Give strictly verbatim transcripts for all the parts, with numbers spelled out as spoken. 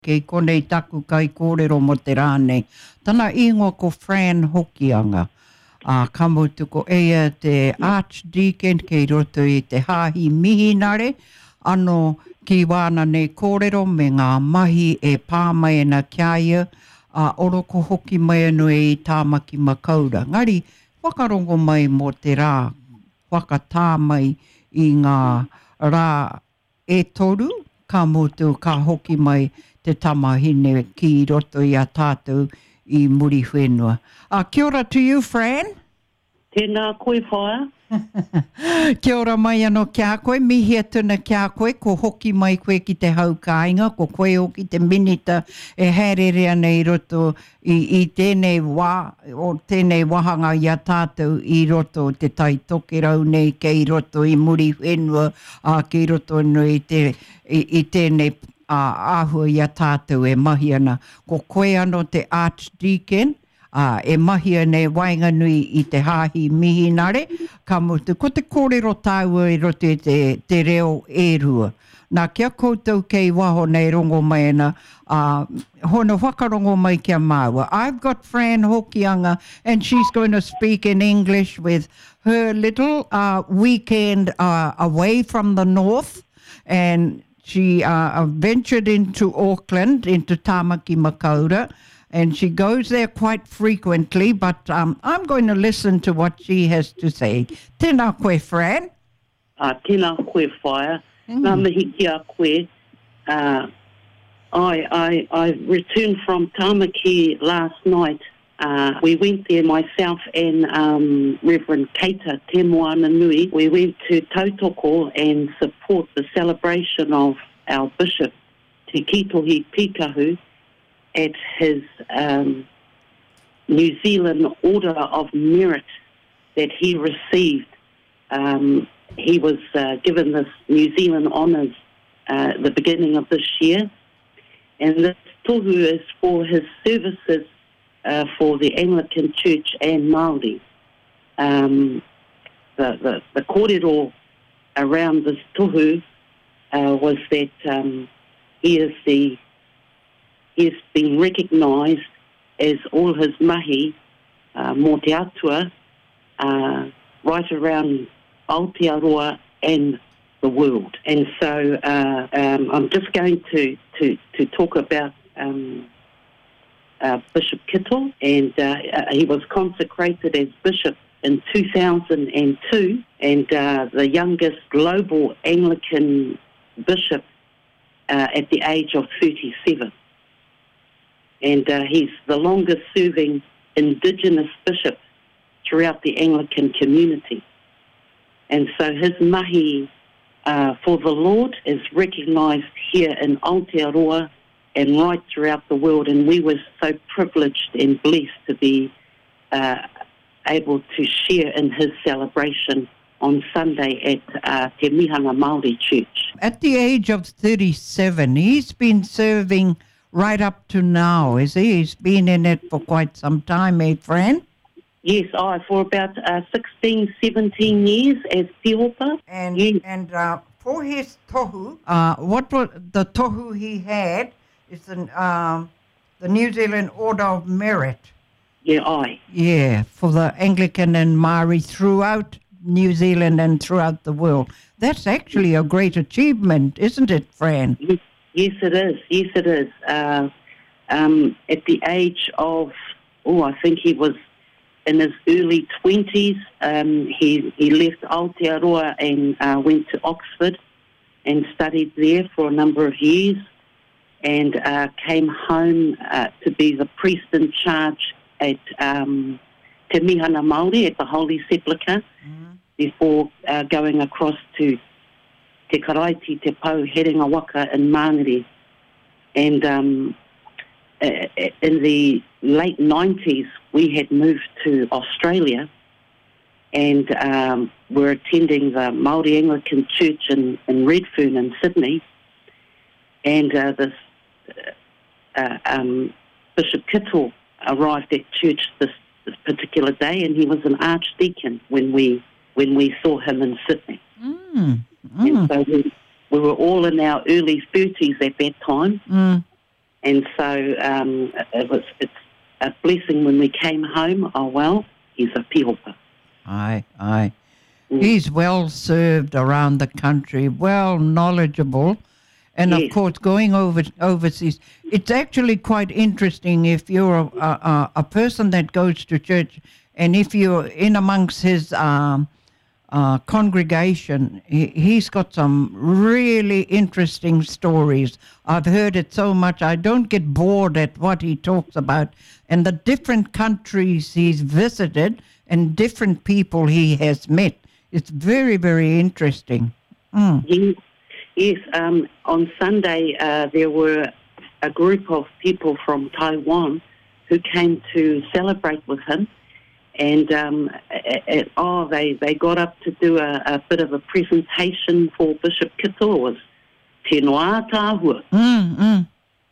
Kei konei taku kai kōrero mo te rānei. Tana ingoa ko Fran Hokianga. Uh, ka mutu ko eia te Archdeacon kei roto i te hāhi mihinare. Ano ki wāna nei kōrero me ngā mahi e pāmai na kia ia. Uh, oro ko hoki mai anu e i tāmaki makaura. Ngari, whakarongo mai mo te rā. Whakatā mai i ngā rā e toru. Ka mutu ka hoki mai te tamahine ki roto i a tātou i muri whenua. Uh, kia ora to you, Fran. Tēnā koe whaia. Kia ora mai anō kia koe, mihia tuna kia koe, ko hoki mai koe ki te haukainga, ko koe o ki te minita e haererea nei roto i, i tēnei wā, o tēnei wahanga i a tātou i roto te tai toke rau nei kei roto i muri whenua, uh, kei roto no i, te, i, i tēnei uh, āhua i a tātou e mahi ana. Ko koe anō te Archdeacon, Uh, e mahia nei wainga nui i te hāhi mihinare, ka mutu. Ko te kōrero tāua i roto i te, te reo e rua. Nā kia koutou kei waho nei rongo mai ana, uh, hono whakarongo mai kia māua. I've got Fran Hokianga and she's going to speak in English with her little uh, weekend uh, away from the north, and she uh, ventured into Auckland, into Tāmaki Makaurau. And she goes there quite frequently, but um, I'm going to listen to what she has to say. Tēnā koe, Fran. Uh, tēnā koe whaia. Mm. Nā mihi kia koe. Uh, I, I, I returned from Tāmaki last night. Uh, we went there, myself and um, Reverend Keita Te Moana Nui. We went to Tautoko and support the celebration of our Bishop, Te Kitohi Pikahu, at his um, New Zealand Order of Merit that he received. Um, he was uh, given this New Zealand honours uh, at the beginning of this year. And this tohu is for his services uh, for the Anglican Church and Māori. Um, the, the, the kōrero around this tohu uh, was that um, he is the He has been recognised as all his mahi, uh, mō te atua, uh, right around Aotearoa and the world. And so uh, um, I'm just going to, to, to talk about um, uh, Bishop Kittle, and uh, uh, he was consecrated as bishop in two thousand two, and uh, the youngest global Anglican bishop uh, at the age of thirty-seven. And uh, he's the longest-serving Indigenous bishop throughout the Anglican community. And so his mahi uh, for the Lord is recognised here in Aotearoa and right throughout the world. And we were so privileged and blessed to be uh, able to share in his celebration on Sunday at uh, Te Mihanga Māori Church. At the age of thirty-seven, he's been serving right up to now, is he? He's been in it for quite some time, eh, Fran? Yes, I for about uh, sixteen, seventeen years as Tiopa. And yes. and uh, for his tohu, uh, what was the tohu he had is the, um, the New Zealand Order of Merit. Yeah, I. Yeah, for the Anglican and Māori throughout New Zealand and throughout the world. That's actually a great achievement, isn't it, Fran? Yes. Yes, it is. Yes, it is. Uh, um, at the age of, oh, I think he was in his early twenties, um, he, he left Aotearoa and uh, went to Oxford and studied there for a number of years, and uh, came home uh, to be the priest in charge at um, Te Mihana Māori at the Holy Sepulchre, mm-hmm. before uh, going across to Te Karaiti, Te Pau, Herenga Waka in Māngere. And um, in the late nineties, we had moved to Australia and um, were attending the Māori Anglican Church in, in Redfern in Sydney. And uh, this uh, um, Bishop Kittle arrived at church this, this particular day, and he was an archdeacon when we when we saw him in Sydney. Mm. Mm. And so we, we were all in our early thirties at that time. Mm. And so um, it was, it's a blessing when we came home. Oh, well, he's a pihopa. Aye, aye. Mm. He's well served around the country, well knowledgeable. And, yes. of course, going over overseas, it's actually quite interesting if you're a, a, a person that goes to church and if you're in amongst his um, uh, congregation, he, he's got some really interesting stories. I've heard it so much, I don't get bored at what he talks about and the different countries he's visited and different people he has met. It's very, very interesting. Mm. Yes, yes. Um, on Sunday, uh, there were a group of people from Taiwan who came to celebrate with him. And um, it, it, oh, they, they got up to do a, a bit of a presentation for Bishop Kito. It was Te Noa Tāhua. Mm, mm.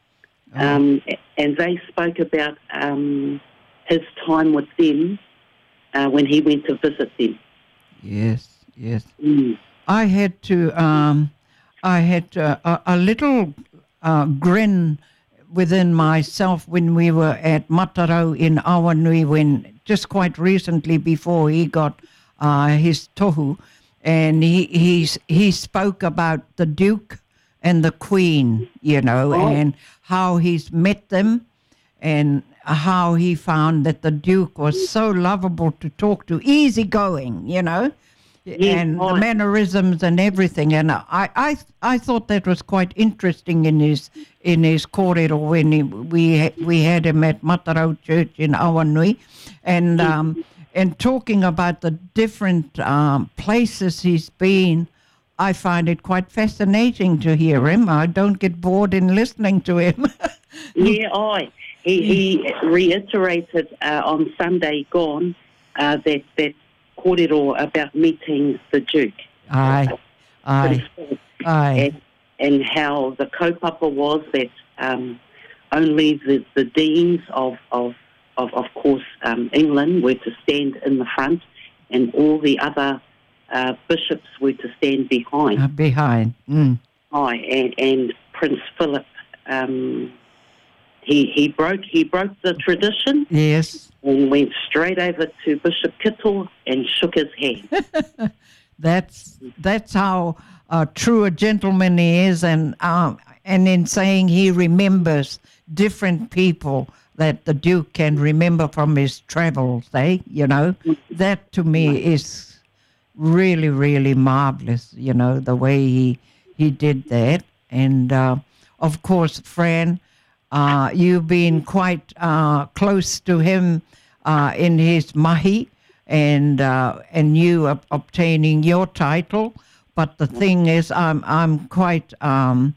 Oh. Um, and they spoke about um, his time with them uh, when he went to visit them. Yes, yes. Mm. I had to, um, I had uh, a, a little uh, grin within myself when we were at Matarau in Awanui, when just quite recently before he got uh, his tohu, and he he's, he spoke about the Duke and the Queen, you know, oh. and how he's met them, and how he found that the Duke was so lovable to talk to, easygoing, you know, yes, and oh. the mannerisms and everything. And I, I, I thought that was quite interesting in his in his kōrero when he, we we had him at Matarau Church in Awanui, and um, and talking about the different um, places he's been. I find it quite fascinating to hear him. I don't get bored in listening to him. yeah, I. He, he reiterated uh, on Sunday gone uh, that, that kōrero about meeting the Duke. Aye, aye, aye. And, and how the kaupapa was that um, only the, the deans of, of, of, of course, um, England were to stand in the front and all the other uh, bishops were to stand behind. Uh, behind. Mm. Aye, and, and Prince Philip... Um, He he broke he broke the tradition. Yes. And went straight over to Bishop Kito and shook his hand. that's that's how uh, true a gentleman he is, and um, and in saying he remembers different people that the Duke can remember from his travels. Eh? You know, that to me is really really marvelous. You know, the way he he did that, and uh, of course, Fran. Uh, you've been quite uh, close to him uh, in his mahi, and uh, and you ob- obtaining your title. But the thing is, I'm I'm quite um,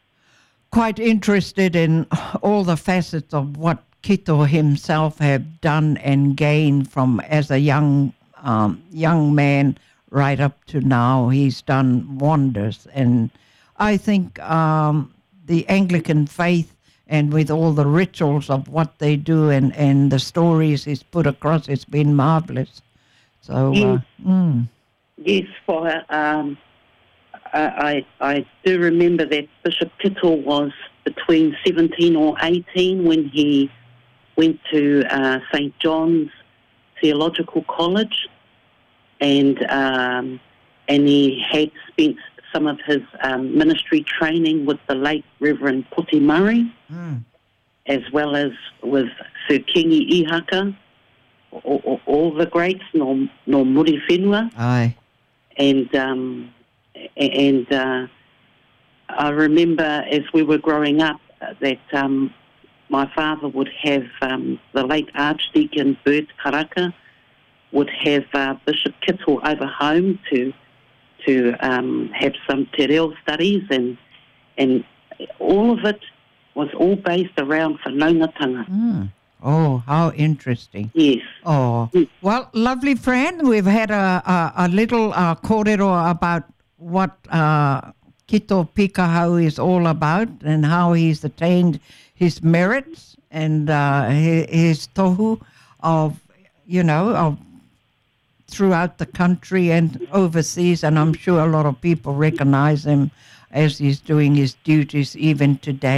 quite interested in all the facets of what Kito himself have done and gained from as a young um, young man right up to now. He's done wonders, and I think um, the Anglican faith. And with all the rituals of what they do and, and the stories he's put across, it's been marvelous. So, yes, uh, mm. yes for, um, I, I do remember that Bishop Kito was between seventeen or eighteen when he went to uh, Saint John's Theological College, and um, and he had spent some of his um, ministry training with the late Reverend Puti Murray, mm. as well as with Sir Kingi Ihaka, all, all, all the greats, no, no muri whenua. Aye. And, um, and uh, I remember as we were growing up uh, that um, my father would have um, the late Archdeacon Bert Karaka would have uh, Bishop Kito over home to to um, have some te reo studies, and and all of it was all based around whanaungatanga. Mm. Oh, how interesting. Yes. Oh, well, lovely friend. We've had a, a, a little uh, kōrero about what uh, Kito Pikahau is all about and how he's attained his merits and uh, his, his tohu of, you know, of throughout the country and overseas, and I'm sure a lot of people recognize him as he's doing his duties even today.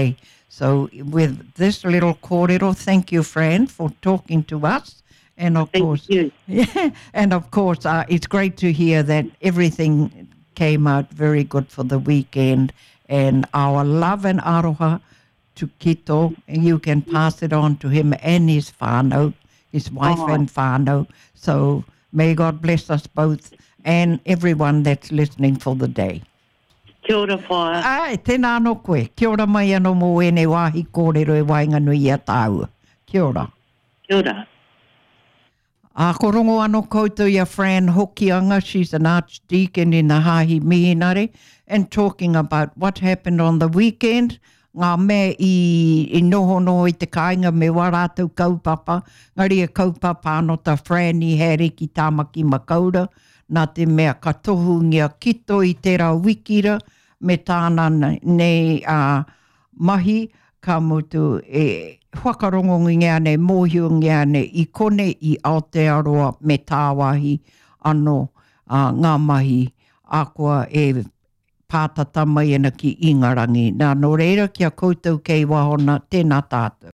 So with this little kōrero, thank you, Fran, for talking to us. And of Thank course, you. yeah, and of course, uh, it's great to hear that everything came out very good for the weekend. And our love and aroha to Kito, and you can pass it on to him and his whānau, his wife Oh. and whānau. So may God bless us both and everyone that's listening for the day. Kia ora whaia. Ai, tēnā anō koe. Kia ora mai anō mō ene wāhi kōrero e wainga nui a tāua. Kia ora. Kia ora. A korongo anō koutou ia Fran Hokianga. She's an archdeacon in the Hahi Mihinare, and talking about what happened on the weekend. Ngā mea i, i noho no i te kāinga me warātou kaupapa. Ngari e kaupapa anō ta Fran i here ki Tāmaki Makaurau. Nā te mea katohu ngia kito i tērā wikira me tāna nei uh, mahi ka mutu e whakarongo ngia ne mōhiu ngia ne i kone i Aotearoa me tāwahi anō uh, ngā mahi a kua e pātata mai ana ki Ingarangi. Nā no reira kia koutou kei wahona tēnā tātou.